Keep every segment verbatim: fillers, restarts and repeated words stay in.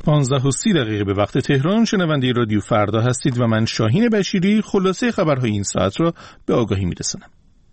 پانزده و سی دقیقه به وقت تهران. شنونده رادیو فردا هستید و من شاهین بشیری خلاصه خبرهای این ساعت را به آگاهی میرسانم.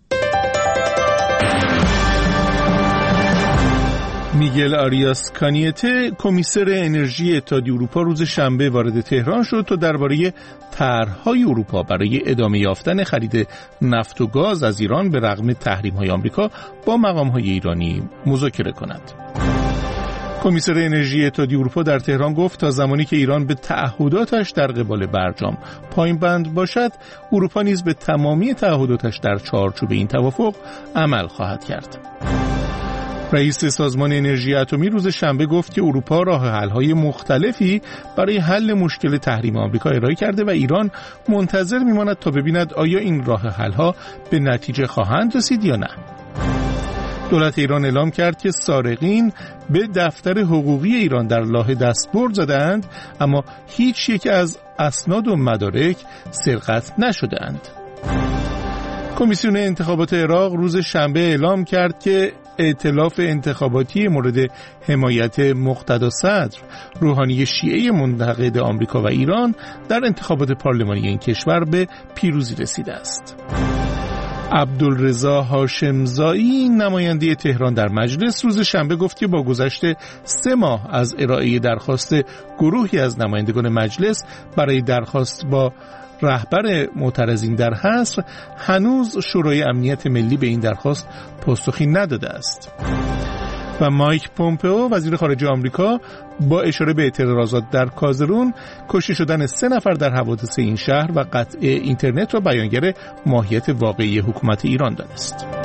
میگل آریاس کانیته، کمیسر انرژی اتحادیه اروپا، روز شنبه وارد تهران شد تا درباره طرح‌های اروپا برای ادامه یافتن خرید نفت و گاز از ایران به رغم تحریم‌های آمریکا با مقام‌های ایرانی مذاکره کند. کمیسر انرژی اتحادیه اروپا در تهران گفت تا زمانی که ایران به تعهداتش در قبال برجام پایین بند باشد، اروپا نیز به تمامی تعهداتش در چارچوب این توافق عمل خواهد کرد. رئیس سازمان انرژی اتمی روز شنبه گفت که اروپا راه حل‌های مختلفی برای حل مشکل تحریم آمریکا ارائه کرده و ایران منتظر می‌ماند تا ببیند آیا این راه حل‌ها به نتیجه خواهند رسید یا نه. دولت ایران اعلام کرد که سارقین به دفتر حقوقی ایران در لاهه دستبرد زدند، اما هیچ یک از اسناد و مدارک سرقت نشدند. کمیسیون انتخابات عراق روز شنبه اعلام کرد که ائتلاف انتخاباتی مورد حمایت مقتدا صدر، روحانی شیعه منتقد آمریکا و ایران در انتخابات پارلمانی این کشور به پیروزی رسیده است. عبدالرضا هاشمزایی، نماینده تهران در مجلس، روز شنبه گفت که با گذشت سه ماه از ارائه درخواست گروهی از نمایندگان مجلس برای درخواست با رهبر معترضین در حصر، هنوز شورای امنیت ملی به این درخواست پاسخی نداده است. و مایک پومپئو، وزیر خارجه آمریکا، با اشاره به اعتراضات در کازرون، کشته شدن سه نفر در حوادث این شهر و قطع اینترنت را بیانگر ماهیت واقعی حکومت ایران دانست.